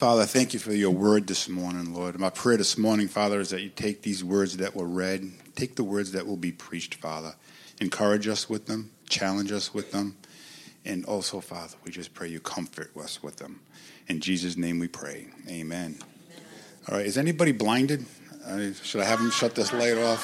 Father, thank you for your word this morning, Lord. My prayer this morning, Father, is that you take these words that were read, take the words that will be preached, Father. Encourage us with them, challenge us with them, and also, Father, we just pray you comfort us with them. In Jesus' name we pray. Amen. All right, is anybody blinded? Should I have them shut this light off?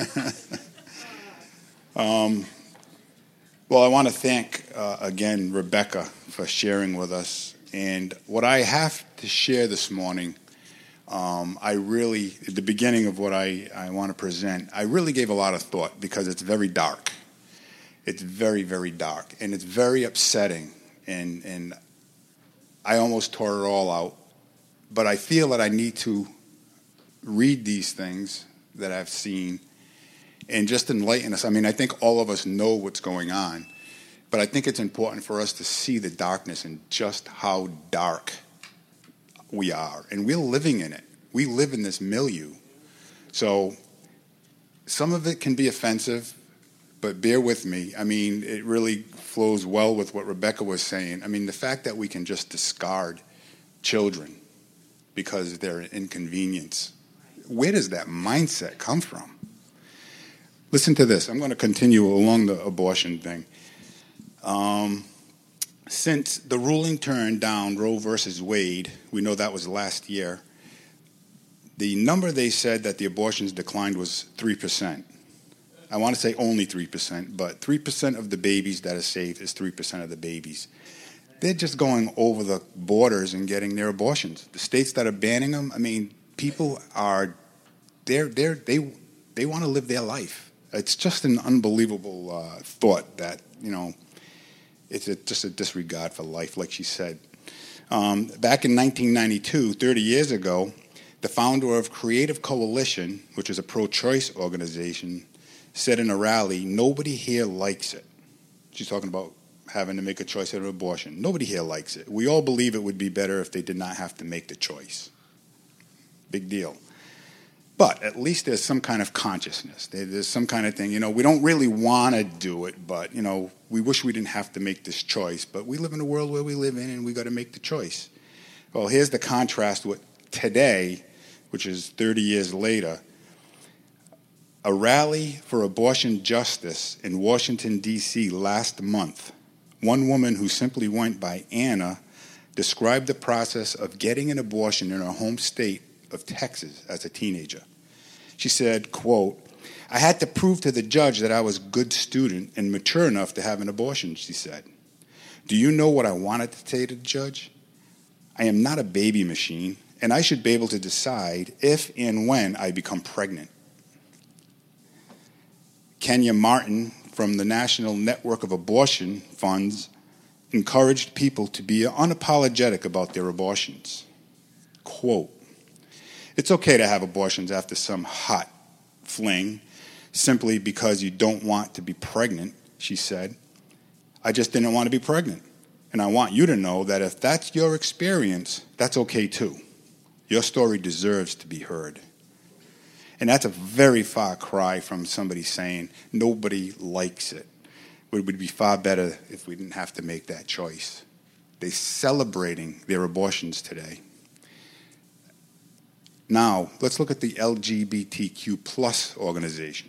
Well, I want to thank, again, Rebecca for sharing with us. And what I have to share this morning, at the beginning of what I want to present, I really gave a lot of thought because it's very dark. It's very, very dark. And it's very upsetting. And I almost tore it all out. But I feel that I need to read these things that I've seen and just enlighten us. I mean, I think all of us know what's going on. But I think it's important for us to see the darkness and just how dark we are. And we're living in it. We live in this milieu. So some of it can be offensive, but bear with me. I mean, it really flows well with what Rebecca was saying. I mean, the fact that we can just discard children because they're an inconvenience. Where does that mindset come from? Listen to this. I'm going to continue along the abortion thing. Since the ruling turned down Roe versus Wade, we know that was last year, the number they said that the abortions declined was 3%. I want to say only 3%, but 3% of the babies that are saved is 3% of the babies. They're just going over the borders and getting their abortions. The states that are banning them, I mean, people are, they want to live their life. It's just an unbelievable thought that, it's just a disregard for life, like she said. Back in 1992, 30 years ago, the founder of Creative Coalition, which is a pro-choice organization, said in a rally, "Nobody here likes it." She's talking about having to make a choice of abortion. Nobody here likes it. We all believe it would be better if they did not have to make the choice. Big deal. But at least there's some kind of consciousness. There's some kind of thing. We don't really want to do it, but, we wish we didn't have to make this choice. But we live in a world where we live in, and we got to make the choice. Well, here's the contrast with today, which is 30 years later. A rally for abortion justice in Washington, D.C. last month. One woman who simply went by Anna described the process of getting an abortion in her home state of Texas as a teenager. She said, quote, "I had to prove to the judge that I was a good student and mature enough to have an abortion," she said. "Do you know what I wanted to say to the judge? I am not a baby machine, and I should be able to decide if and when I become pregnant." Kenya Martin from the National Network of Abortion Funds encouraged people to be unapologetic about their abortions. Quote, "It's okay to have abortions after some hot fling simply because you don't want to be pregnant," she said. "I just didn't want to be pregnant. And I want you to know that if that's your experience, that's okay too. Your story deserves to be heard." And that's a very far cry from somebody saying nobody likes it. It would be far better if we didn't have to make that choice. They're celebrating their abortions today. Now, let's look at the LGBTQ plus organization.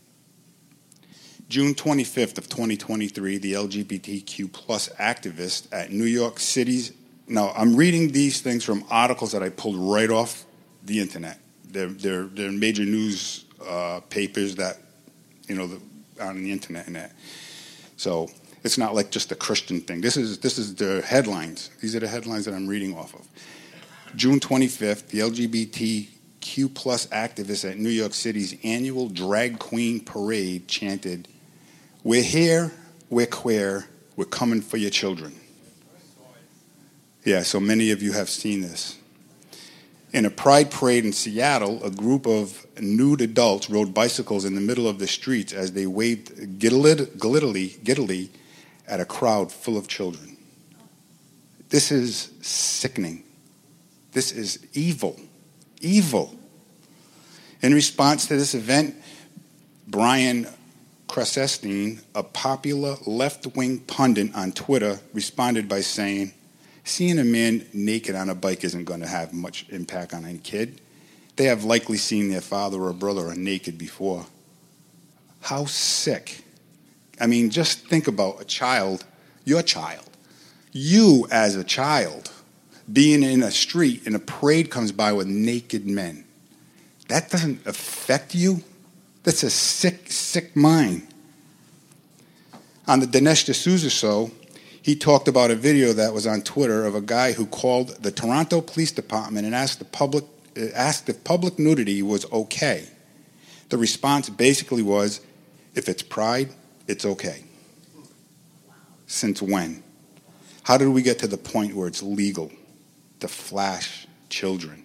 June 25th of 2023, the LGBTQ plus activists at New York City's... Now, I'm reading these things from articles that I pulled right off the internet. They're major news papers that, on the internet and that. So it's not like just a Christian thing. This is the headlines. These are the headlines that I'm reading off of. June 25th, the LGBTQ plus activists at New York City's annual drag queen parade chanted, "We're here, we're queer, we're coming for your children." Yeah, so many of you have seen this. In a pride parade in Seattle, a group of nude adults rode bicycles in the middle of the streets as they waved giddily at a crowd full of children. This is sickening. This is evil. Evil. In response to this event, Brian Krassenstein, a popular left-wing pundit on Twitter, responded by saying, Seeing a man naked on a bike isn't going to have much impact on any kid. They have likely seen their father or brother naked before. How sick. I mean, just think about a child, your child. You as a child being in a street and a parade comes by with naked men. That doesn't affect you? That's a sick, sick mind. On the Dinesh D'Souza show, he talked about a video that was on Twitter of a guy who called the Toronto Police Department and asked if public nudity was okay. The response basically was, if it's pride, it's okay. Since when? How did we get to the point where it's legal to flash children?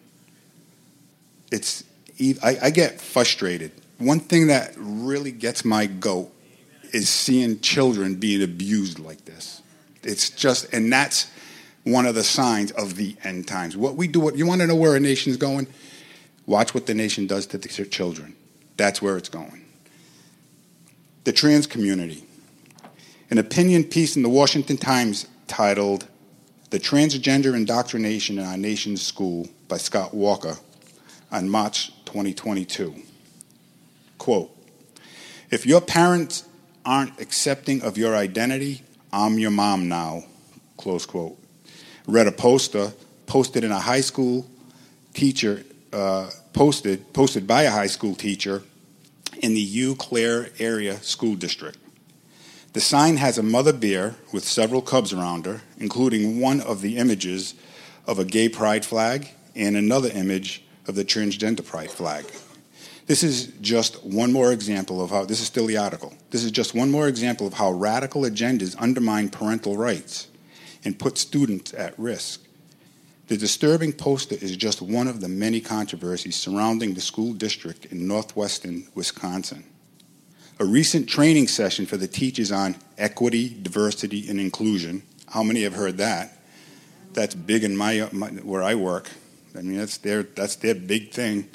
I get frustrated. One thing that really gets my goat is seeing children being abused like this. It's just, and that's one of the signs of the end times. What we do, you want to know where a nation's going? Watch what the nation does to their children. That's where it's going. The trans community. An opinion piece in the Washington Times titled "The Transgender Indoctrination in Our Nation's School" by Scott Walker on March 2022. Quote, "If your parents aren't accepting of your identity, I'm your mom now," close quote. Read a poster posted in a high school teacher, posted by a high school teacher in the Eau Claire area school district. The sign has a mother bear with several cubs around her, including one of the images of a gay pride flag and another image of the transgender pride flag. This is just one more example of how, this is still the article, this is just one more example of how radical agendas undermine parental rights and put students at risk. The disturbing poster is just one of the many controversies surrounding the school district in northwestern Wisconsin. A recent training session for the teachers on equity, diversity, and inclusion. How many have heard that? That's big in my where I work. I mean, that's their big thing.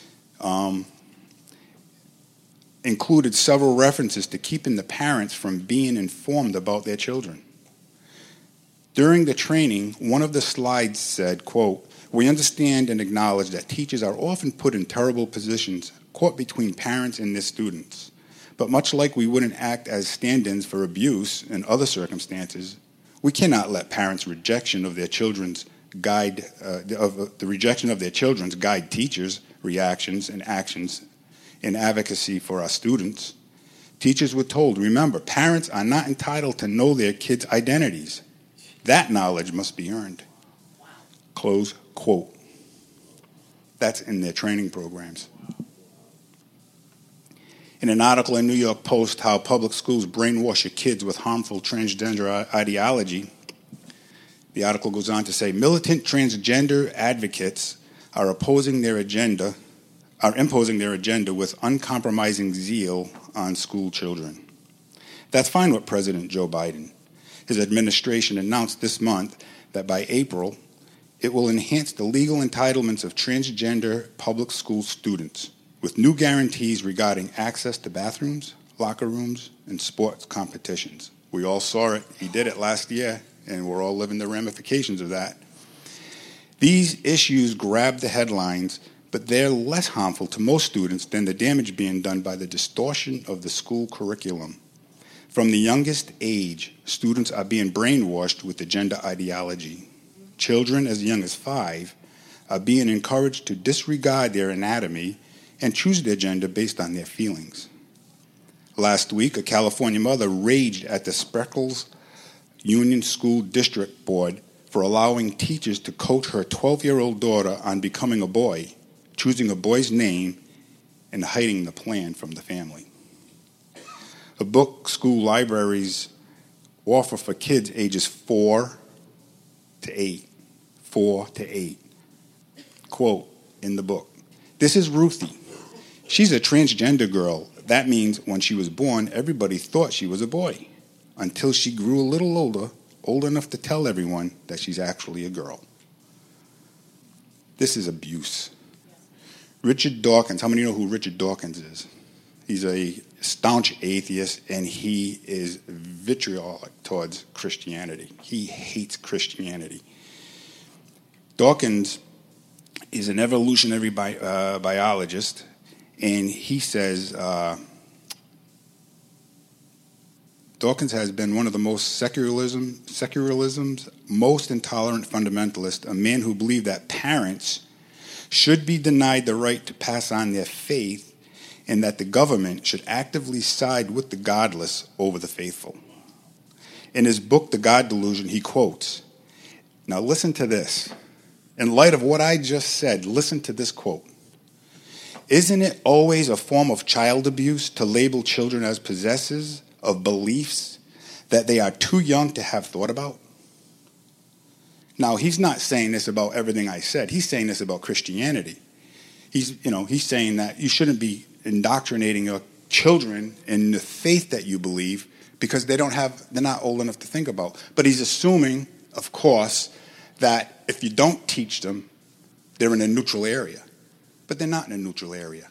Included several references to keeping the parents from being informed about their children. During the training, one of the slides said, quote, "We understand and acknowledge that teachers are often put in terrible positions, caught between parents and their students. But much like we wouldn't act as stand-ins for abuse and other circumstances, we cannot let parents' rejection of their children's guide teachers' reactions and actions in advocacy for our students. Teachers were told, remember, parents are not entitled to know their kids' identities. That knowledge must be earned." Close quote. That's in their training programs. In an article in New York Post, How Public Schools Brainwash Your Kids with Harmful Transgender Ideology, the article goes on to say, militant transgender advocates are imposing their agenda with uncompromising zeal on school children. That's fine with President Joe Biden. His administration announced this month that by April, it will enhance the legal entitlements of transgender public school students with new guarantees regarding access to bathrooms, locker rooms, and sports competitions. We all saw it. He did it last year, and we're all living the ramifications of that. These issues grab the headlines, but they're less harmful to most students than the damage being done by the distortion of the school curriculum. From the youngest age, students are being brainwashed with the gender ideology. Children as young as 5 are being encouraged to disregard their anatomy and choose their gender based on their feelings. Last week, a California mother raged at the Spreckles Union School District Board for allowing teachers to coach her 12-year-old daughter on becoming a boy, choosing a boy's name, and hiding the plan from the family. A book school libraries offer for kids ages 4 to 8. 4 to 8. Quote in the book, "This is Ruthie. She's a transgender girl. That means when she was born, everybody thought she was a boy, until she grew a little older, old enough to tell everyone that she's actually a girl." This is abuse. Richard Dawkins, how many know who Richard Dawkins is? He's a staunch atheist, and he is vitriolic towards Christianity. He hates Christianity. Dawkins is an evolutionary biologist, and he says Dawkins has been one of the most secularism's most intolerant fundamentalists, a man who believed that parents should be denied the right to pass on their faith and that the government should actively side with the godless over the faithful. In his book, The God Delusion, he quotes, now listen to this. In light of what I just said, listen to this quote. Isn't it always a form of child abuse to label children as possessors of beliefs that they are too young to have thought about? Now, he's not saying this about everything I said. He's saying this about Christianity. He's saying that you shouldn't be indoctrinating your children in the faith that you believe because they're not old enough to think about. But he's assuming, of course, that if you don't teach them, they're in a neutral area. But they're not in a neutral area.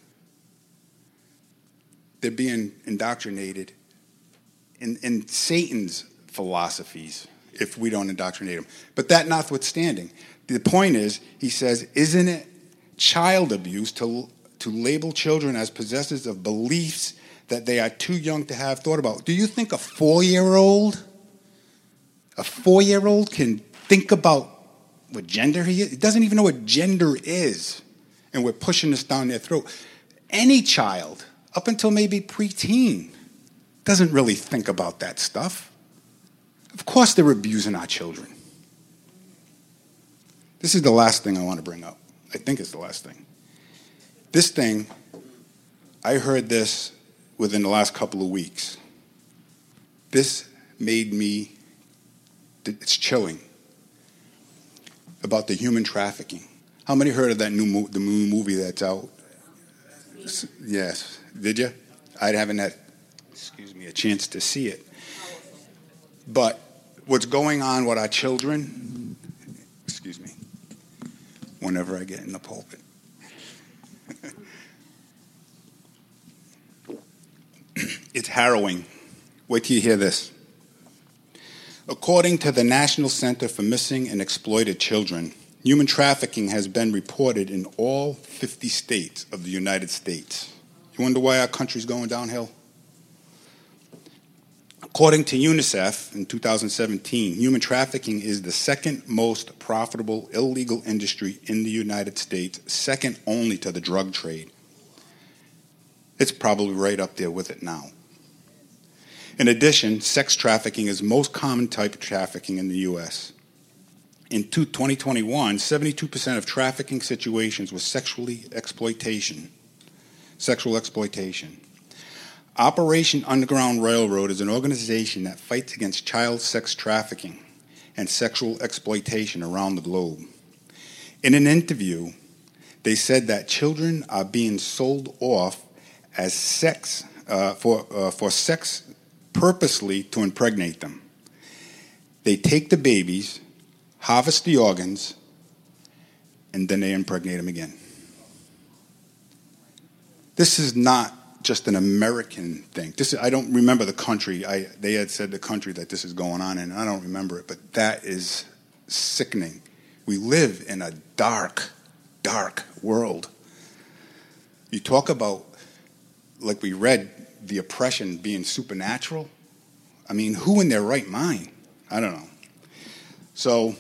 They're being indoctrinated in Satan's philosophies if we don't indoctrinate them. But that notwithstanding, the point is, he says, isn't it child abuse to label children as possessors of beliefs that they are too young to have thought about? Do you think a 4-year-old can think about what gender he is? He doesn't even know what gender is. And we're pushing this down their throat. Any child, up until maybe preteen, doesn't really think about that stuff. Of course they're abusing our children. This is the last thing I want to bring up. I think it's the last thing. This thing, I heard this within the last couple of weeks. This made me, it's chilling, about the human trafficking. How many heard of that the new movie that's out? Yes. Did you? I haven't had, a chance to see it. But what's going on with our children, whenever I get in the pulpit. It's harrowing. Wait till you hear this. According to the National Center for Missing and Exploited Children, human trafficking has been reported in all 50 states of the United States. You wonder why our country's going downhill? According to UNICEF in 2017, human trafficking is the second most profitable illegal industry in the United States, second only to the drug trade. It's probably right up there with it now. In addition, sex trafficking is the most common type of trafficking in the U.S. In 2021, 72% of trafficking situations were sexual exploitation. Operation Underground Railroad is an organization that fights against child sex trafficking and sexual exploitation around the globe. In an interview, they said that children are being sold off as sex for sex purposely to impregnate them. They take the babies, harvest the organs, and then they impregnate them again. This is not just an American thing. I don't remember the country. They had said the country that this is going on in, and I don't remember it, but that is sickening. We live in a dark, dark world. You talk about, like we read, the oppression being supernatural. I mean, who in their right mind? I don't know. So,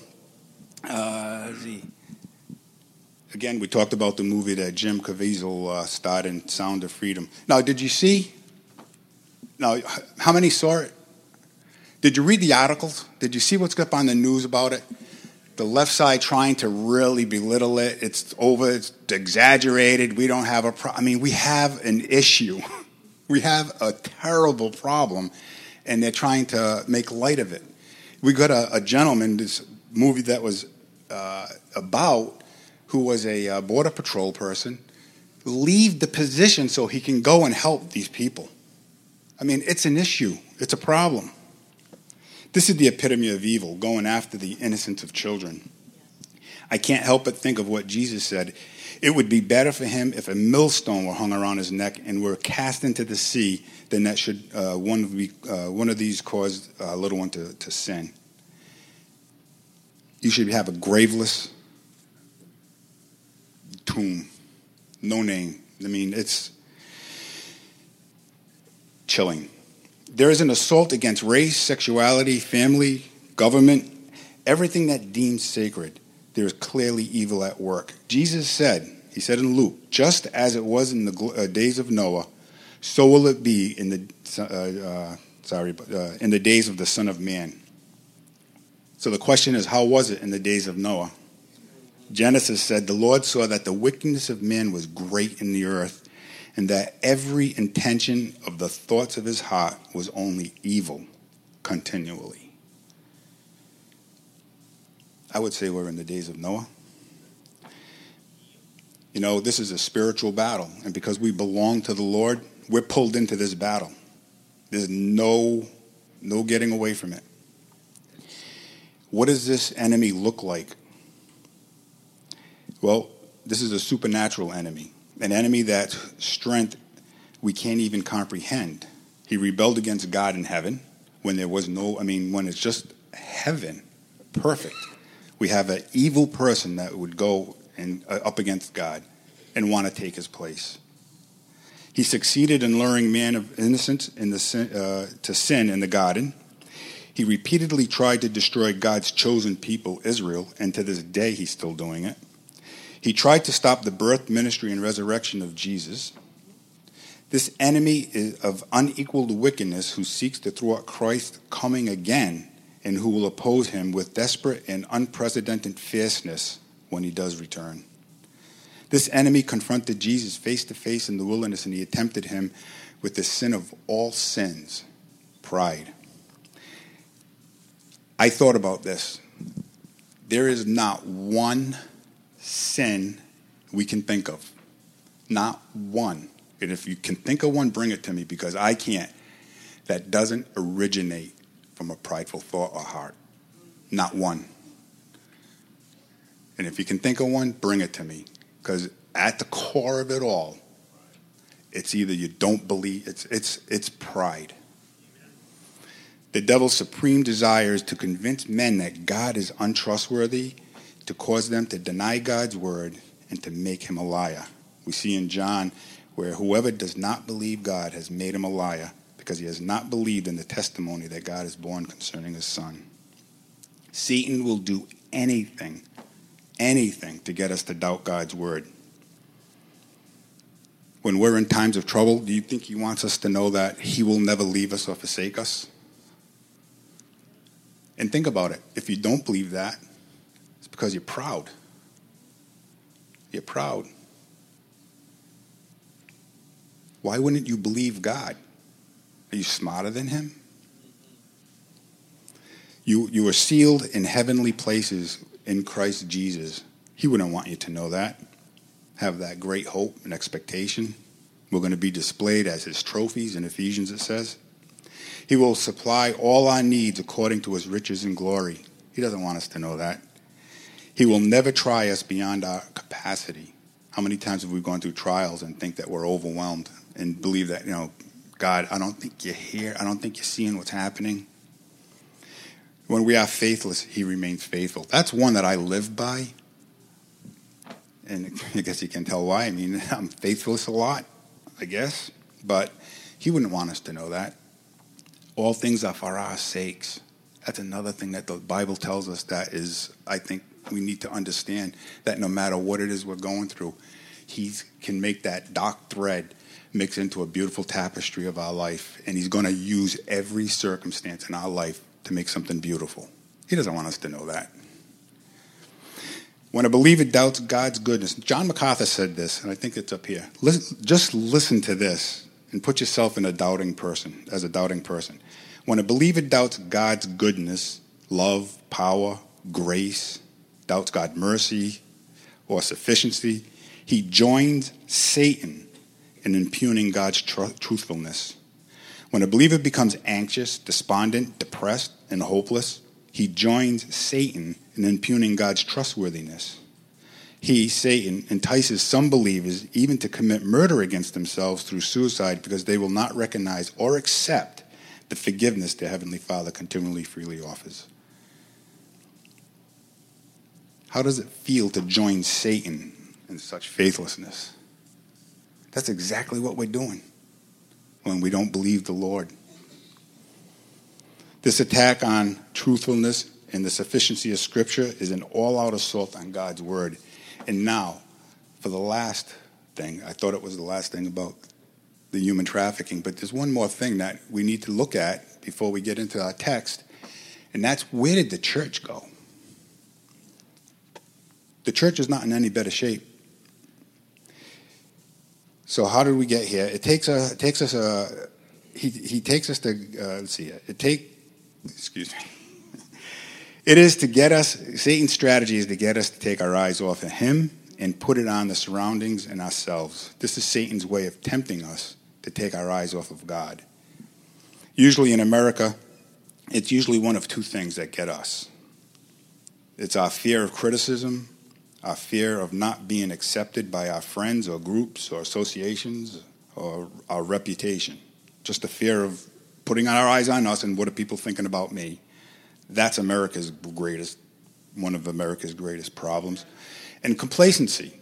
again, we talked about the movie that Jim Caviezel starred in, Sound of Freedom. Now, did you see? Now, how many saw it? Did you read the articles? Did you see what's up on the news about it? The left side trying to really belittle it. It's over. It's exaggerated. We don't have a problem. I mean, we have an issue. We have a terrible problem, and they're trying to make light of it. We got a gentleman, this movie that was about, who was a Border Patrol person, leave the position so he can go and help these people. I mean, it's an issue. It's a problem. This is the epitome of evil, going after the innocence of children. I can't help but think of what Jesus said. It would be better for him if a millstone were hung around his neck and were cast into the sea than that should one of these cause a little one to sin. You should have a graveless tomb. No name. I mean, it's chilling. There is an assault against race, sexuality, family, government, everything that deems sacred. There is clearly evil at work. Jesus said, he said in Luke, just as it was in the days of Noah, so will it be in the days of the Son of Man. So the question is, how was it in the days of Noah? Genesis said, the Lord saw that the wickedness of man was great in the earth, and that every intention of the thoughts of his heart was only evil continually. I would say we're in the days of Noah. You know, this is a spiritual battle, and because we belong to the Lord, we're pulled into this battle. There's no getting away from it. What does this enemy look like? Well, this is a supernatural enemy, an enemy that strength we can't even comprehend. He rebelled against God in heaven when there was when it's just heaven, perfect. We have an evil person that would go and up against God and want to take his place. He succeeded in luring man of innocence to sin in the garden. He repeatedly tried to destroy God's chosen people, Israel, and to this day he's still doing it. He tried to stop the birth, ministry, and resurrection of Jesus. This enemy is of unequaled wickedness who seeks to throw out Christ coming again and who will oppose him with desperate and unprecedented fierceness when he does return. This enemy confronted Jesus face to face in the wilderness, and he attempted him with the sin of all sins, pride. I thought about this. There is not one sin we can think of. Not one. And if you can think of one, bring it to me, because I can't. That doesn't originate from a prideful thought or heart. Not one. And if you can think of one, bring it to me. Because at the core of it all, it's either you don't believe, it's pride. The devil's supreme desire is to convince men that God is untrustworthy, to cause them to deny God's word, and to make him a liar. We see in John where whoever does not believe God has made him a liar, because he has not believed in the testimony that God has borne concerning his Son. Satan will do anything to get us to doubt God's word. When we're in times of trouble, do you think he wants us to know that he will never leave us or forsake us? And think about it. If you don't believe that, it's because you're proud. You're proud. Why wouldn't you believe God? Are you smarter than him? You are sealed in heavenly places in Christ Jesus. He wouldn't want you to know that. Have that great hope and expectation. We're going to be displayed as his trophies in Ephesians, it says. He will supply all our needs according to his riches and glory. He doesn't want us to know that. He will never try us beyond our capacity. How many times have we gone through trials and think that we're overwhelmed and believe that, God, I don't think you're here. I don't think you're seeing what's happening. When we are faithless, he remains faithful. That's one that I live by. And I guess you can tell why. I mean, I'm faithless a lot, I guess. But he wouldn't want us to know that. All things are for our sakes. That's another thing that the Bible tells us that is, I think, we need to understand that no matter what it is we're going through, he can make that dark thread mix into a beautiful tapestry of our life. And he's going to use every circumstance in our life to make something beautiful. He doesn't want us to know that. When a believer doubts God's goodness, John MacArthur said this, and I think it's up here. Just listen to this and put yourself in as a doubting person. When a believer doubts God's goodness, love, power, grace, doubts God's mercy or sufficiency, he joins Satan in impugning God's truthfulness. When a believer becomes anxious, despondent, depressed, and hopeless, he joins Satan in impugning God's trustworthiness. He, Satan, entices some believers even to commit murder against themselves through suicide because they will not recognize or accept the forgiveness their Heavenly Father continually freely offers. How does it feel to join Satan and such faithlessness. That's exactly what we're doing when we don't believe the Lord. This attack on truthfulness and the sufficiency of Scripture is an all-out assault on God's Word. And now, for the last thing, I thought it was the last thing about the human trafficking, but there's one more thing that we need to look at before we get into our text, and that's, where did the church go? The church is not in any better shape. So how did we get here? He takes us to, let's see, excuse me. It is to get us, Satan's strategy is to get us to take our eyes off of him and put it on the surroundings and ourselves. This is Satan's way of tempting us to take our eyes off of God. Usually in America, it's usually one of two things that get us. It's our fear of criticism, our fear of not being accepted by our friends or groups or associations, or our reputation. Just the fear of putting our eyes on us and what are people thinking about me. That's one of America's greatest problems. And complacency.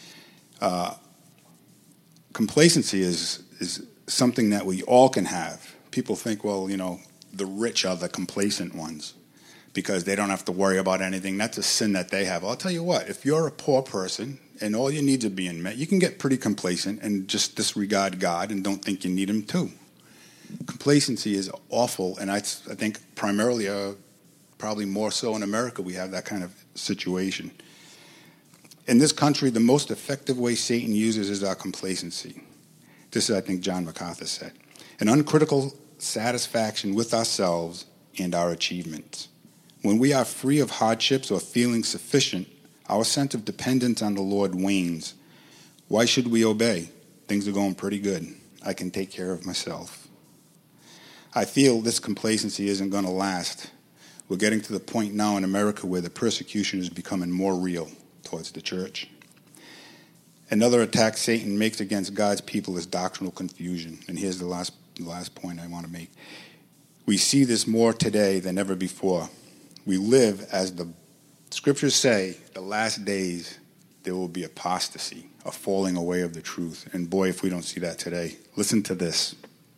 Complacency is something that we all can have. People think, well, the rich are the complacent ones because they don't have to worry about anything. That's a sin that they have. I'll tell you what, if you're a poor person and all your needs are being met, you can get pretty complacent and just disregard God and don't think you need him too. Complacency is awful, and I think primarily, probably more so in America, we have that kind of situation. In this country, the most effective way Satan uses is our complacency. This is, I think, John MacArthur said. An uncritical satisfaction with ourselves and our achievements. When we are free of hardships or feeling sufficient, our sense of dependence on the Lord wanes. Why should we obey? Things are going pretty good. I can take care of myself. I feel this complacency isn't going to last. We're getting to the point now in America where the persecution is becoming more real towards the church. Another attack Satan makes against God's people is doctrinal confusion. And here's the last point I want to make. We see this more today than ever before. We live, as the scriptures say, the last days there will be apostasy, a falling away of the truth. And boy, if we don't see that today. Listen to this.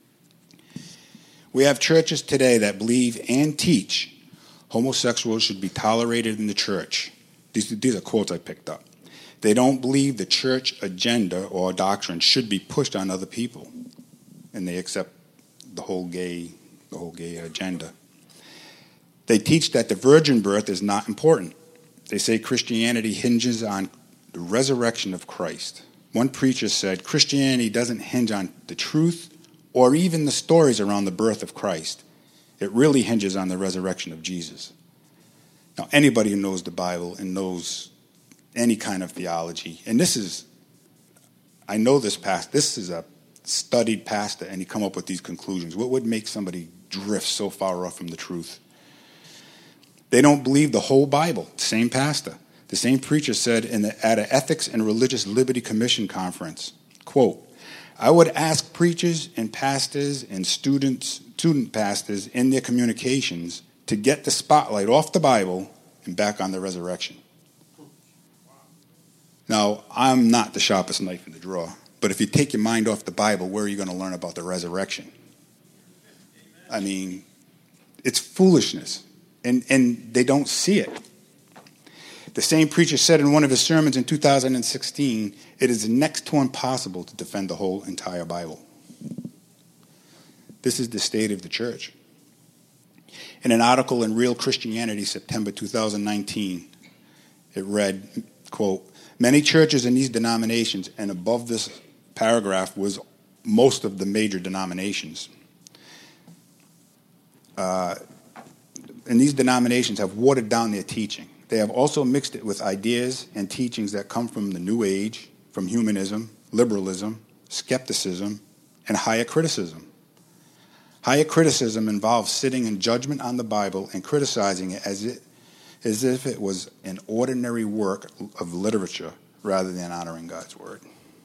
We have churches today that believe and teach homosexuals should be tolerated in the church. These are quotes I picked up. They don't believe the church agenda or doctrine should be pushed on other people. And they accept the whole gay agenda. They teach that the virgin birth is not important. They say Christianity hinges on the resurrection of Christ. One preacher said Christianity doesn't hinge on the truth or even the stories around the birth of Christ. It really hinges on the resurrection of Jesus. Now, anybody who knows the Bible and knows any kind of theology, and I know this is a studied pastor, and he come up with these conclusions. What would make somebody drift so far off from the truth? They don't believe the whole Bible. Same pastor. The same preacher said at an Ethics and Religious Liberty Commission conference, quote, I would ask preachers and pastors and student pastors in their communications to get the spotlight off the Bible and back on the resurrection. Now, I'm not the sharpest knife in the drawer, but if you take your mind off the Bible, where are you going to learn about the resurrection? I mean, it's foolishness, and they don't see it. The same preacher said in one of his sermons in 2016, it is next to impossible to defend the whole entire Bible. This is the state of the church. In an article in Real Christianity, September 2019, it read, quote, many churches in these denominations, and above this paragraph was most of the major denominations. And these denominations have watered down their teaching. They have also mixed it with ideas and teachings that come from the New Age, from humanism, liberalism, skepticism, and higher criticism. Higher criticism involves sitting in judgment on the Bible and criticizing it as if it was an ordinary work of literature rather than honoring God's word.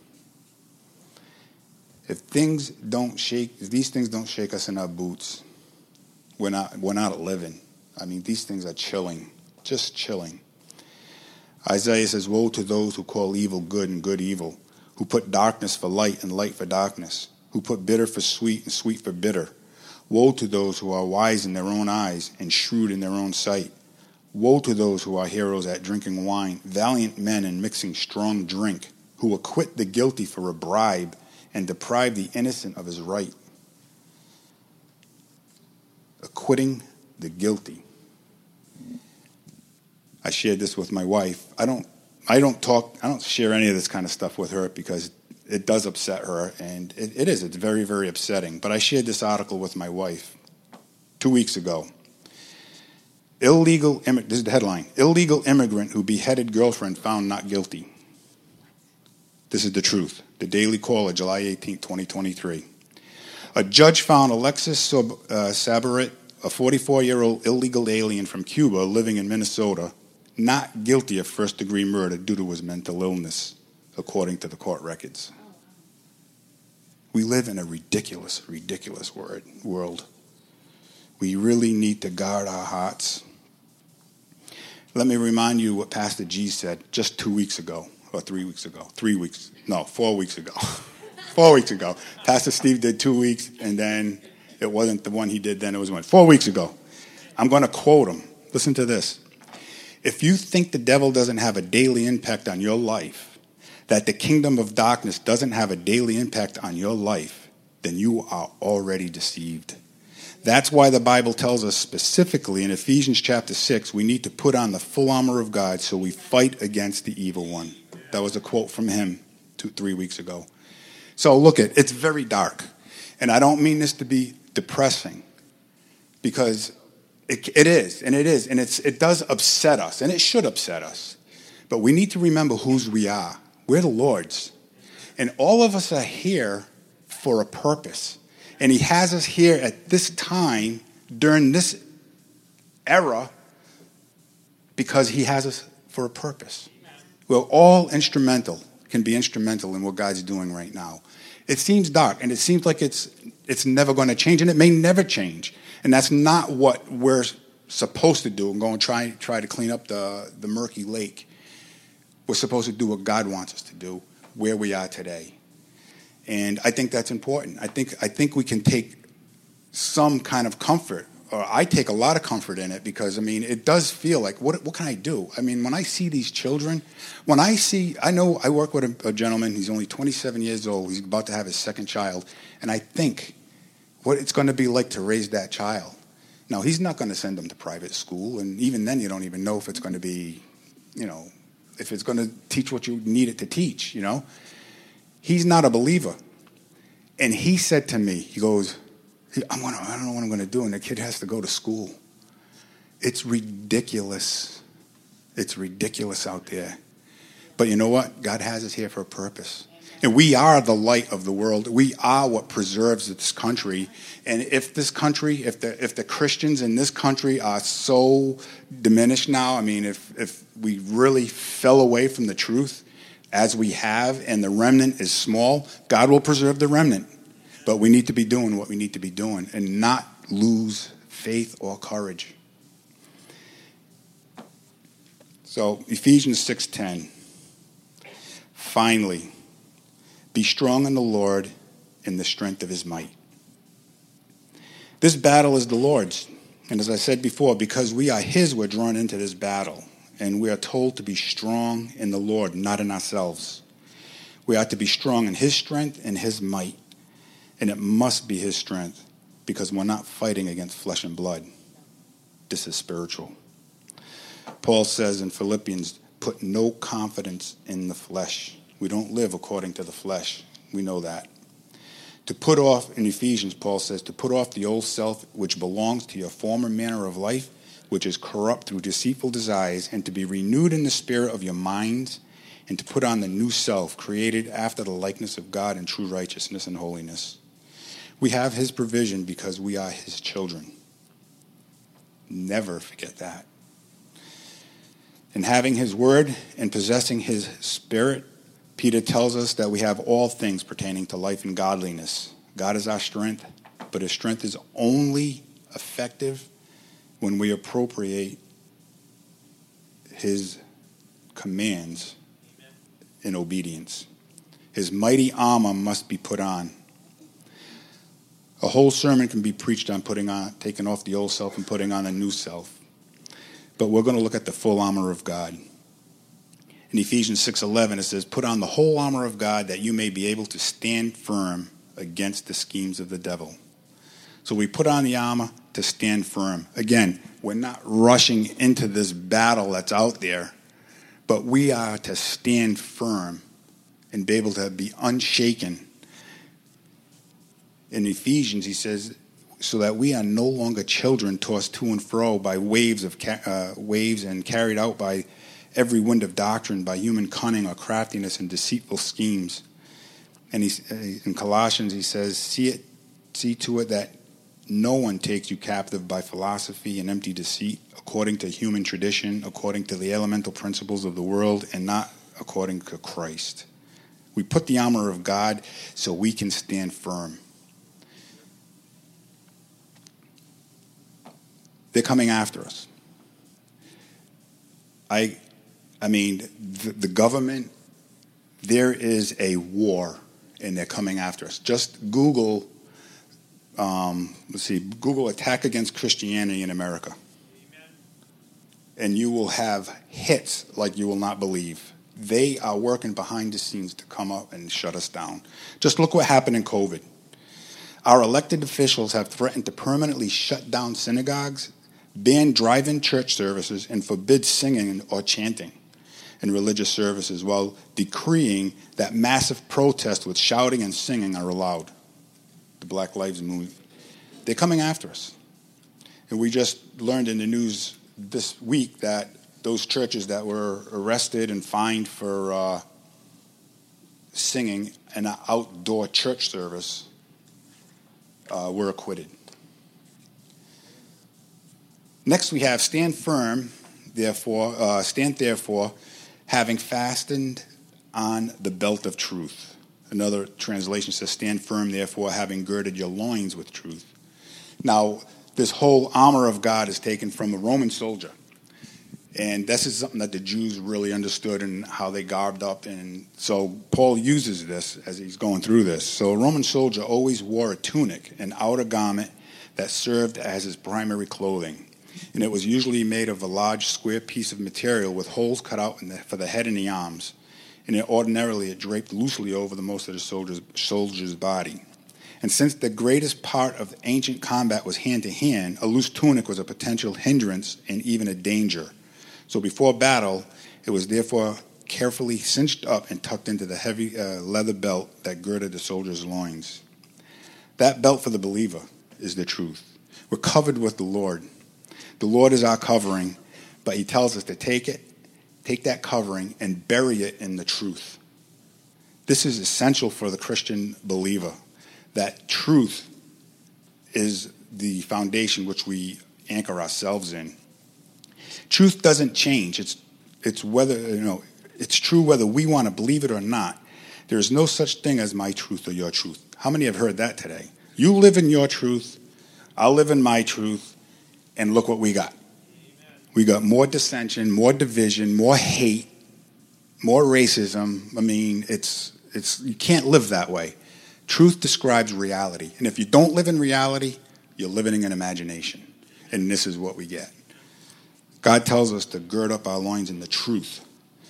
If these things don't shake us in our boots, we're not living. I mean, these things are chilling, just chilling. Isaiah says, woe to those who call evil good and good evil, who put darkness for light and light for darkness, who put bitter for sweet and sweet for bitter. Woe to those who are wise in their own eyes and shrewd in their own sight. Woe to those who are heroes at drinking wine, valiant men in mixing strong drink, who acquit the guilty for a bribe and deprive the innocent of his right. Acquitting the guilty. I shared this with my wife. I don't share any of this kind of stuff with her because it does upset her, and it's very, very upsetting. But I shared this article with my wife 2 weeks ago. This is the headline: illegal immigrant who beheaded girlfriend found not guilty. This is the truth. The Daily Caller, July 18, 2023. A judge found Alexis Sabarit, a 44-year-old illegal alien from Cuba living in Minnesota, not guilty of first-degree murder due to his mental illness, according to the court records. We live in a ridiculous, ridiculous world. We really need to guard our hearts. Let me remind you what Pastor G said just 2 weeks ago, or 3 weeks ago. 4 weeks ago. 4 weeks ago. Pastor Steve did 2 weeks, and then it wasn't the one he did then, it was 4 weeks ago. I'm going to quote him. Listen to this. If you think the devil doesn't have a daily impact on your life, that the kingdom of darkness doesn't have a daily impact on your life, then you are already deceived. That's why the Bible tells us specifically in Ephesians chapter 6, we need to put on the full armor of God so we fight against the evil one. That was a quote from him 3 weeks ago. So look, it's very dark. And I don't mean this to be depressing, because it is, and it does upset us, and it should upset us. But we need to remember whose we are. We're the Lord's. And all of us are here for a purpose. And he has us here at this time, during this era, because he has us for a purpose. We're all can be instrumental in what God's doing right now. It seems dark, and it seems like it's never going to change, and it may never change. And that's not what we're supposed to do. I'm going to try to clean up the murky lake. We're supposed to do what God wants us to do, where we are today. And I think that's important. I think we can take some kind of comfort, or I take a lot of comfort in it, because, it does feel like, what can I do? When I see these children, I know I work with a gentleman, he's only 27 years old, he's about to have his second child, and I think what it's going to be like to raise that child. Now, he's not going to send them to private school, and even then you don't even know if it's going to be, if it's going to teach what you need it to teach, He's not a believer. And he said to me, he goes, I don't know what I'm going to do, and the kid has to go to school. It's ridiculous. It's ridiculous out there. But you know what? God has us here for a purpose. And we are the light of the world. We are what preserves this country. And if this country, if the Christians in this country are so diminished now, if we really fell away from the truth, as we have, and the remnant is small, God will preserve the remnant. But we need to be doing what we need to be doing and not lose faith or courage. So Ephesians 6:10. Finally, be strong in the Lord in the strength of his might. This battle is the Lord's. And as I said before, because we are his, we're drawn into this battle. And we are told to be strong in the Lord, not in ourselves. We are to be strong in his strength and his might. And it must be his strength, because we're not fighting against flesh and blood. This is spiritual. Paul says in Philippians, put no confidence in the flesh. We don't live according to the flesh. We know that. To put off, in Ephesians, Paul says, to put off the old self which belongs to your former manner of life, which is corrupt through deceitful desires, and to be renewed in the spirit of your minds, and to put on the new self, created after the likeness of God in true righteousness and holiness. We have his provision because we are his children. Never forget that. And having his word and possessing his spirit, Peter tells us that we have all things pertaining to life and godliness. God is our strength, but his strength is only effective when we appropriate his commands in obedience. His mighty armor must be put on. A whole sermon can be preached on taking off the old self and putting on a new self. But we're going to look at the full armor of God. In Ephesians 6:11, it says, "Put on the whole armor of God that you may be able to stand firm against the schemes of the devil." So we put on the armor to stand firm. Again, we're not rushing into this battle that's out there, but we are to stand firm and be able to be unshaken. In Ephesians, he says, so that we are no longer children tossed to and fro by waves and carried out by every wind of doctrine, by human cunning or craftiness and deceitful schemes. And in Colossians, he says, see to it that no one takes you captive by philosophy and empty deceit, according to human tradition, according to the elemental principles of the world, and not according to Christ. We put the armor of God so we can stand firm. They're coming after us. I mean, the government, there is a war, and they're coming after us. Just Google, Google attack against Christianity in America. Amen. And you will have hits like you will not believe. They are working behind the scenes to come up and shut us down. Just look what happened in COVID. Our elected officials have threatened to permanently shut down synagogues, ban drive-in church services, and forbid singing or chanting in religious services, while decreeing that massive protests with shouting and singing are allowed. The Black Lives Movement. They're coming after us. And we just learned in the news this week that those churches that were arrested and fined for singing in an outdoor church service were acquitted. Next we have stand therefore, having fastened on the belt of truth. Another translation says, stand firm, therefore, having girded your loins with truth. Now, this whole armor of God is taken from a Roman soldier. And this is something that the Jews really understood and how they garbed up. And so Paul uses this as he's going through this. So a Roman soldier always wore a tunic, an outer garment that served as his primary clothing. And it was usually made of a large square piece of material with holes cut out for the head and the arms. And ordinarily it draped loosely over the most of the soldier's body. And since the greatest part of ancient combat was hand-to-hand, a loose tunic was a potential hindrance and even a danger. So before battle, it was therefore carefully cinched up and tucked into the heavy leather belt that girded the soldier's loins. That belt for the believer is the truth. We're covered with the Lord. The Lord is our covering, but he tells us to take that covering and bury it in the truth. This is essential for the Christian believer, that truth is the foundation which we anchor ourselves in. Truth doesn't change. It's whether, it's true whether we want to believe it or not. There is no such thing as my truth or your truth. How many have heard that today? You live in your truth, I'll live in my truth, and look what we got. Amen. We got more dissension, more division, more hate, more racism. I mean, it's you can't live that way. Truth describes reality. And if you don't live in reality, you're living in imagination. And this is what we get. God tells us to gird up our loins in the truth.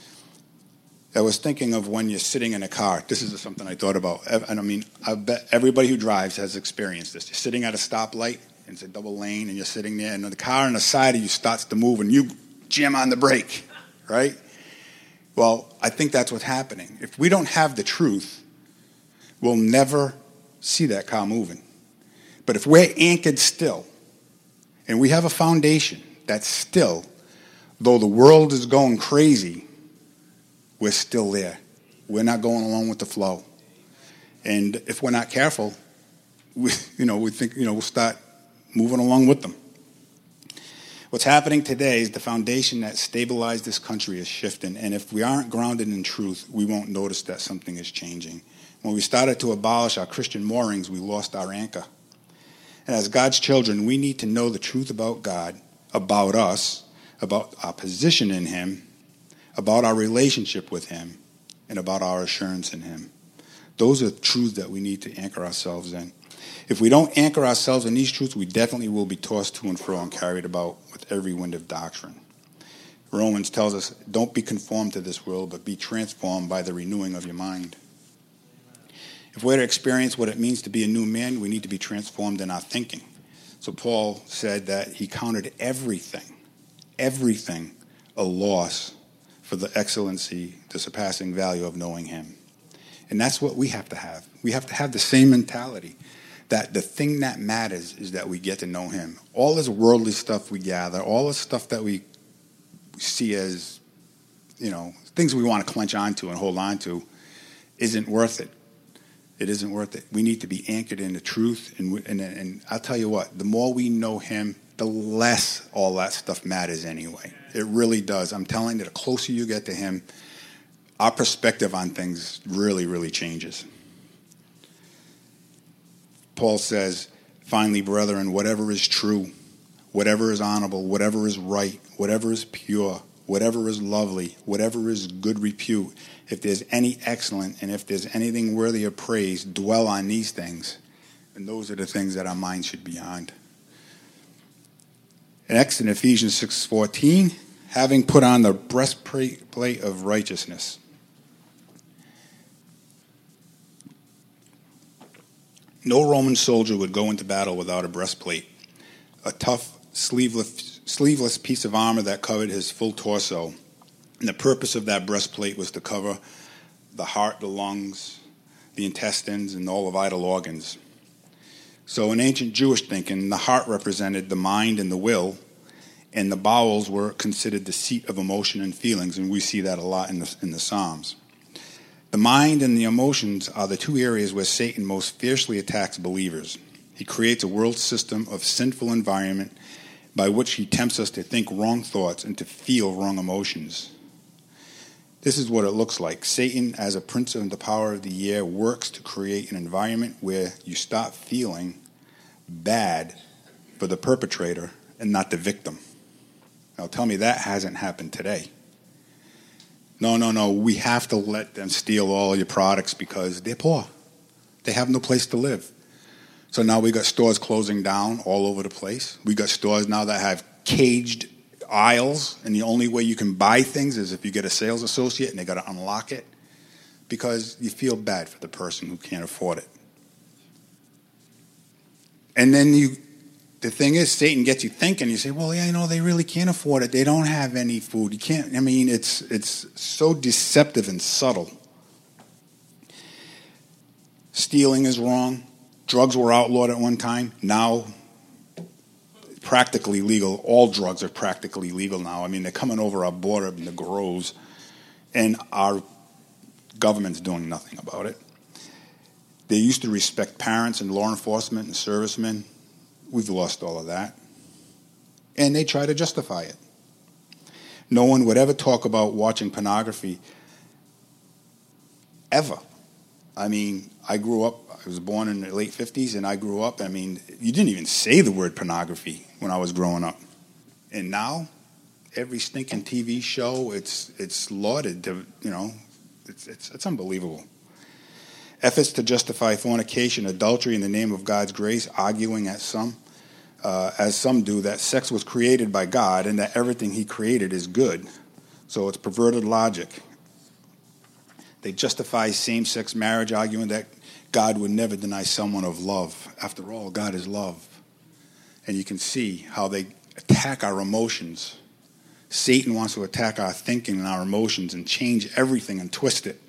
I was thinking of when you're sitting in a car. This is something I thought about. And I mean, I bet everybody who drives has experienced this. You're sitting at a stoplight, and it's a double lane, and you're sitting there, and the car on the side of you starts to move, and you jam on the brake, right? Well, I think that's what's happening. If we don't have the truth, we'll never see that car moving. But if we're anchored still, and we have a foundation that's still, though the world is going crazy, we're still there. We're not going along with the flow. And if we're not careful, we think, we'll start moving along with them. What's happening today is the foundation that stabilized this country is shifting. And if we aren't grounded in truth, we won't notice that something is changing. When we started to abolish our Christian moorings, we lost our anchor. And as God's children, we need to know the truth about God, about us, about our position in him, about our relationship with him, and about our assurance in him. Those are truths that we need to anchor ourselves in. If we don't anchor ourselves in these truths, we definitely will be tossed to and fro and carried about with every wind of doctrine. Romans tells us, don't be conformed to this world, but be transformed by the renewing of your mind. If we're to experience what it means to be a new man, we need to be transformed in our thinking. So Paul said that he counted everything, a loss for the excellency, the surpassing value of knowing him. And that's what we have to have. We have to have the same mentality, that the thing that matters is that we get to know him. All this worldly stuff we gather, all the stuff that we see as, things we want to clench onto and hold on to, isn't worth it. It isn't worth it. We need to be anchored in the truth. And I'll tell you what, the more we know him, the less all that stuff matters anyway. It really does. I'm telling you, the closer you get to him, our perspective on things really, really changes. Paul says, finally, brethren, whatever is true, whatever is honorable, whatever is right, whatever is pure, whatever is lovely, whatever is good repute, if there's any excellent and if there's anything worthy of praise, dwell on these things. And those are the things that our mind should be on. Next, in Ephesians 6:14, having put on the breastplate of righteousness. No Roman soldier would go into battle without a breastplate, a tough, sleeveless piece of armor that covered his full torso. And the purpose of that breastplate was to cover the heart, the lungs, the intestines, and all the vital organs. So in ancient Jewish thinking, the heart represented the mind and the will, and the bowels were considered the seat of emotion and feelings, and we see that a lot in the Psalms. The mind and the emotions are the two areas where Satan most fiercely attacks believers. He creates a world system of sinful environment by which he tempts us to think wrong thoughts and to feel wrong emotions. This is what it looks like. Satan, as a prince of the power of the air, works to create an environment where you stop feeling bad for the perpetrator and not the victim. Now tell me that hasn't happened today. No. We have to let them steal all your products because they're poor. They have no place to live. So now we got stores closing down all over the place. We got stores now that have caged aisles, and the only way you can buy things is if you get a sales associate and they got to unlock it because you feel bad for the person who can't afford it. And then the thing is, Satan gets you thinking. You say, well, yeah, they really can't afford it. They don't have any food. You can't. It's so deceptive and subtle. Stealing is wrong. Drugs were outlawed at one time. Now, practically legal. All drugs are practically legal now. They're coming over our border in the groves, and our government's doing nothing about it. They used to respect parents and law enforcement and servicemen. We've lost all of that. And they try to justify it. No one would ever talk about watching pornography, ever. I grew up, I was born in the late 50s, and I grew up, you didn't even say the word pornography when I was growing up. And now, every stinking TV show, it's lauded to, it's unbelievable. Efforts to justify fornication, adultery in the name of God's grace, arguing as some do, that sex was created by God and that everything he created is good. So it's perverted logic. They justify same-sex marriage, arguing that God would never deny someone of love. After all, God is love. And you can see how they attack our emotions. Satan wants to attack our thinking and our emotions and change everything and twist it.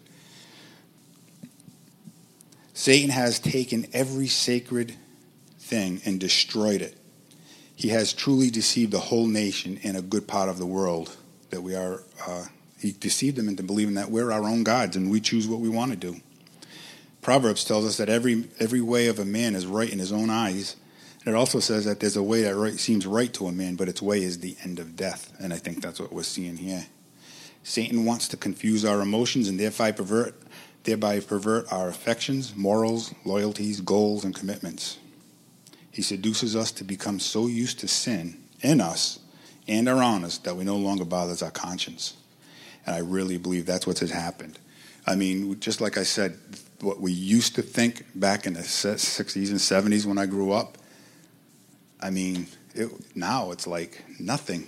Satan has taken every sacred thing and destroyed it. He has truly deceived the whole nation and a good part of the world. That we are. He deceived them into believing that we're our own gods and we choose what we want to do. Proverbs tells us that every way of a man is right in his own eyes. And it also says that there's a way that seems right to a man, but its way is the end of death. And I think that's what we're seeing here. Satan wants to confuse our emotions and thereby pervert our affections, morals, loyalties, goals, and commitments. He seduces us to become so used to sin in us and around us that we no longer bothers our conscience. And I really believe that's what has happened. I mean, just like I said, what we used to think back in the 60s and 70s when I grew up, I mean, now it's like nothing.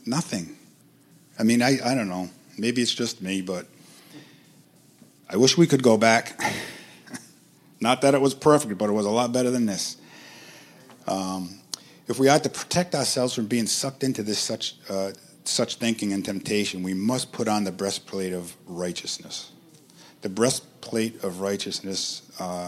I mean, I don't know. Maybe it's just me, but I wish we could go back. Not that it was perfect, but it was a lot better than this. If we are to protect ourselves from being sucked into this such thinking and temptation, we must put on the breastplate of righteousness. The breastplate of righteousness,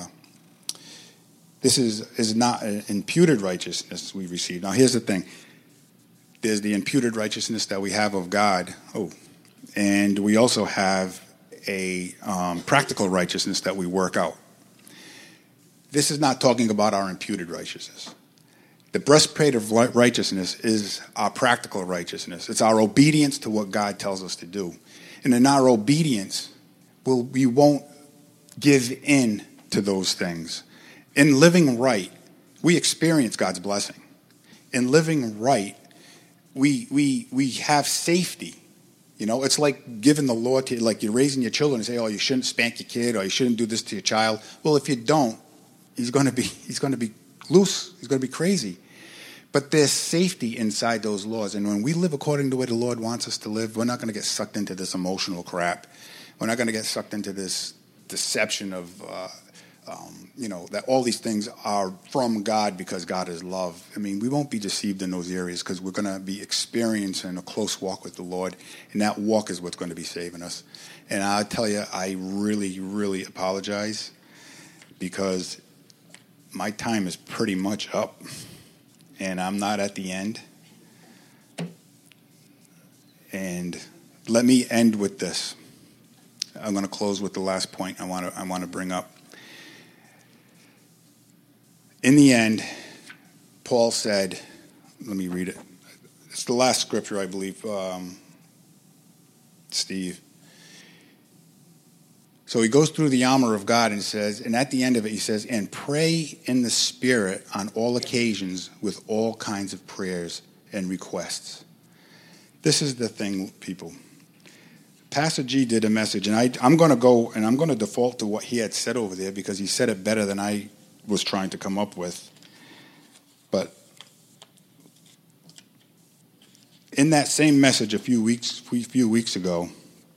this is not an imputed righteousness we receive. Now, here's the thing. There's the imputed righteousness that we have of God. And we also have a practical righteousness that we work out. This is not talking about our imputed righteousness. The breastplate of righteousness is our practical righteousness. It's our obedience to what God tells us to do. And in our obedience, we won't give in to those things. In living right, we experience God's blessing. In living right, we have safety. You know, it's like giving the law to, like you're raising your children and say, oh, you shouldn't spank your kid or you shouldn't do this to your child. Well, if you don't, he's going to be loose. He's going to be crazy. But there's safety inside those laws. And when we live according to the way the Lord wants us to live, we're not going to get sucked into this emotional crap. We're not going to get sucked into this deception of, that all these things are from God because God is love. I mean, we won't be deceived in those areas because we're going to be experiencing a close walk with the Lord. And that walk is what's going to be saving us. And I'll tell you, I really, really apologize because my time is pretty much up. And I'm not at the end. And let me end with this. I'm going to close with the last point I want to bring up. In the end, Paul said, let me read it. It's the last scripture, I believe, Steve. So he goes through the armor of God and says, and at the end of it he says, and pray in the Spirit on all occasions with all kinds of prayers and requests. This is the thing, people. Pastor G did a message, and I'm going to go and I'm going to default to what he had said over there because he said it better than I was trying to come up with. But in that same message a few weeks ago,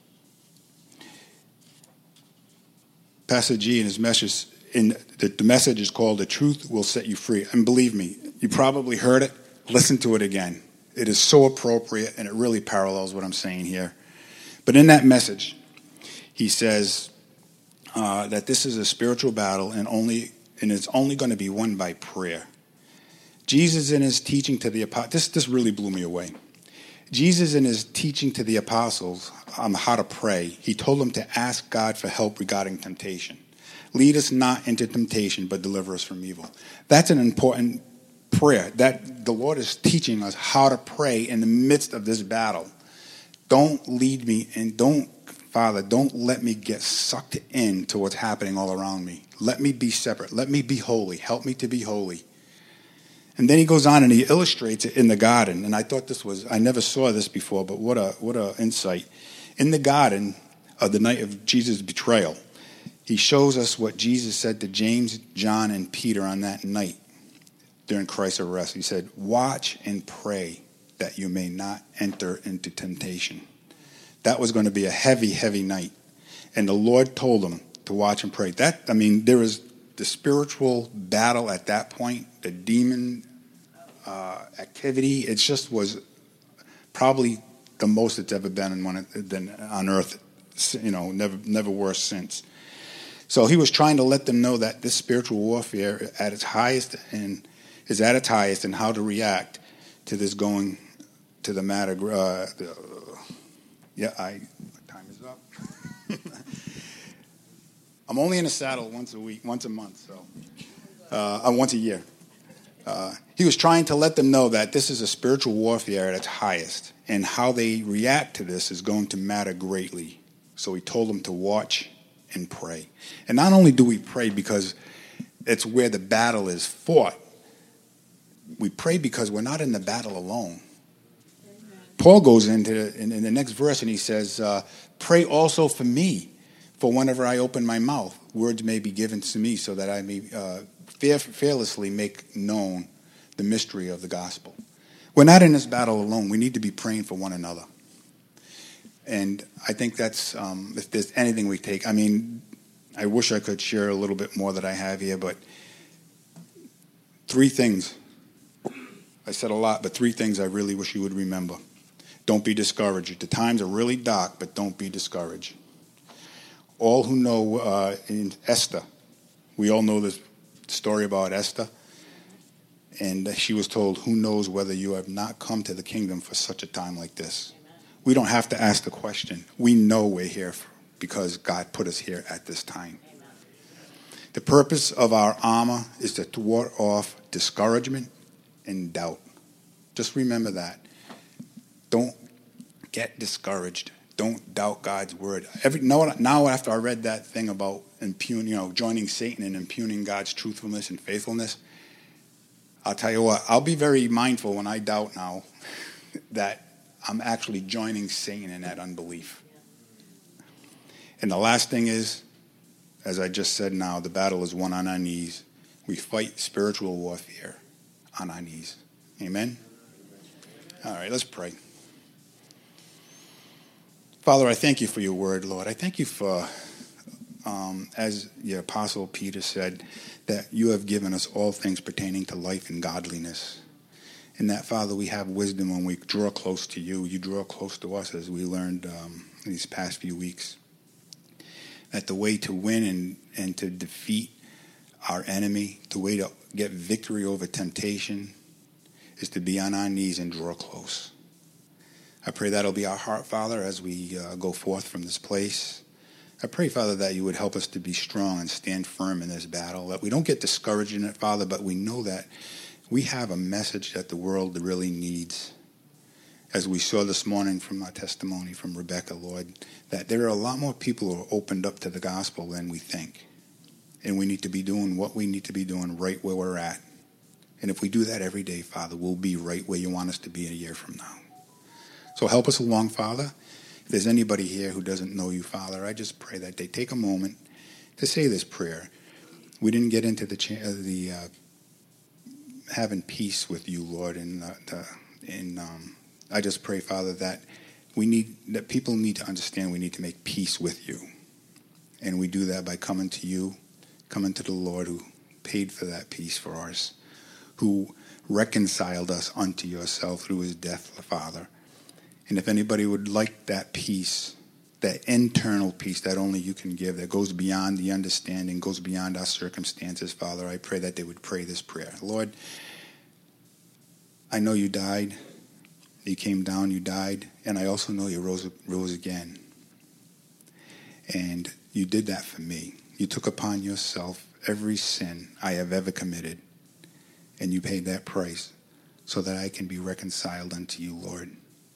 Pastor G in his message, the message is called "The Truth Will Set You Free." And believe me, you probably heard it. Listen to it again. It is so appropriate, and it really parallels what I'm saying here. But in that message, he says that this is a spiritual battle, and it's only going to be won by prayer. Jesus in his teaching to the apostles, this really blew me away. Jesus in his teaching to the apostles on how to pray, he told them to ask God for help regarding temptation. Lead us not into temptation, but deliver us from evil. That's an important prayer. That the Lord is teaching us how to pray in the midst of this battle. Don't lead me and Father, don't let me get sucked into what's happening all around me. Let me be separate. Let me be holy. Help me to be holy. And then he goes on and he illustrates it in the garden. And I thought I never saw this before, but what a insight. In the garden of the night of Jesus' betrayal, he shows us what Jesus said to James, John, and Peter on that night during Christ's arrest. He said, watch and pray that you may not enter into temptation. That was going to be a heavy, heavy night. And the Lord told them to watch and pray. There was the spiritual battle at that point, the demon activity. It just was probably the most it's ever been on earth. Never worse since. So he was trying to let them know that this spiritual warfare is at its highest and how to react to this going to the matter. My time is up. I'm only in the saddle once a month, once a year. He was trying to let them know that this is a spiritual warfare at its highest, and how they react to this is going to matter greatly. So he told them to watch and pray. And not only do we pray because it's where the battle is fought, we pray because we're not in the battle alone. Paul goes into in the next verse and he says, pray also for me, for whenever I open my mouth, words may be given to me so that I may fearlessly make known the mystery of the gospel. We're not in this battle alone. We need to be praying for one another. And I think that's, if there's anything we take, I mean, I wish I could share a little bit more that I have here, but 3 things. I said a lot, but 3 things I really wish you would remember. Don't be discouraged. The times are really dark, but don't be discouraged. All who know in Esther, we all know this story about Esther. And she was told, who knows whether you have not come to the kingdom for such a time like this. Amen. We don't have to ask the question. We know we're here because God put us here at this time. Amen. The purpose of our armor is to thwart off discouragement and doubt. Just remember that. Don't get discouraged. Don't doubt God's word. Now after I read that thing about joining Satan and impugning God's truthfulness and faithfulness, I'll tell you what, I'll be very mindful when I doubt now that I'm actually joining Satan in that unbelief. And the last thing is, as I just said now, the battle is won on our knees. We fight spiritual warfare on our knees. Amen? All right, let's pray. Father, I thank you for your word, Lord. I thank you for, as the Apostle Peter said, that you have given us all things pertaining to life and godliness. And that, Father, we have wisdom when we draw close to you. You draw close to us, as we learned these past few weeks. That the way to win and to defeat our enemy, the way to get victory over temptation, is to be on our knees and draw close. I pray that'll be our heart, Father, as we go forth from this place. I pray, Father, that you would help us to be strong and stand firm in this battle, that we don't get discouraged in it, Father, but we know that we have a message that the world really needs. As we saw this morning from our testimony from Rebecca, Lord, that there are a lot more people who are opened up to the gospel than we think. And we need to be doing what we need to be doing right where we're at. And if we do that every day, Father, we'll be right where you want us to be a year from now. So help us along, Father. If there's anybody here who doesn't know you, Father, I just pray that they take a moment to say this prayer. We didn't get into the having peace with you, Lord, and I just pray, Father, that people need to understand we need to make peace with you, and we do that by coming to you, coming to the Lord who paid for that peace for us, who reconciled us unto yourself through his death, Father. And if anybody would like that peace, that internal peace that only you can give, that goes beyond the understanding, goes beyond our circumstances, Father, I pray that they would pray this prayer. Lord, I know you died. You came down, you died, and I also know you rose again. And you did that for me. You took upon yourself every sin I have ever committed, and you paid that price so that I can be reconciled unto you, Lord.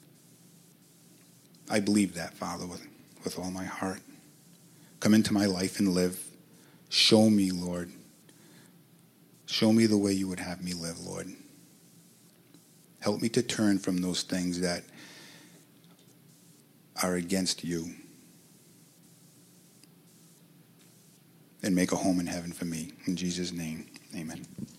I believe that, Father, with all my heart. Come into my life and live. Show me, Lord. Show me the way you would have me live, Lord. Help me to turn from those things that are against you and make a home in heaven for me. In Jesus' name, amen.